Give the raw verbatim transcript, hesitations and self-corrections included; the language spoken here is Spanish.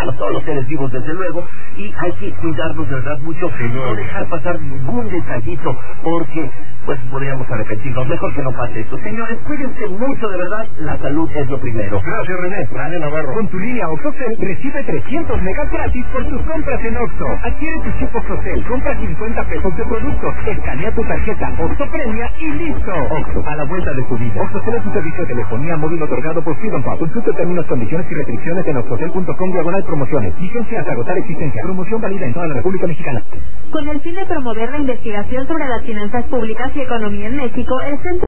humanos, todos los seres vivos desde luego, y hay que cuidarnos de verdad mucho, no dejar pasar ningún detallito, porque pues podríamos arrepentirnos. Mejor que no pase esto. Señores, cuídense mucho, de verdad, la salud es lo primero. Gracias, René. René Navarro. Con tu línea OxoCell recibe trescientos megas gratis por tus compras en Oxxo. Adquiere tu chip OxoCell, compra cincuenta pesos de productos, escanea tu tarjeta Oxxo Premia y listo. Oxxo, a la vuelta de tu vida. OxoCell es un servicio de telefonía móvil otorgado por Freedom Pop. Consulta términos, condiciones y restricciones en oxocell punto com diagonal promociones. Vigencia hasta agotar existencia. Promoción válida en toda la República Mexicana. Con el fin de promover la investigación sobre las finanzas públicas y economía en México, el Centro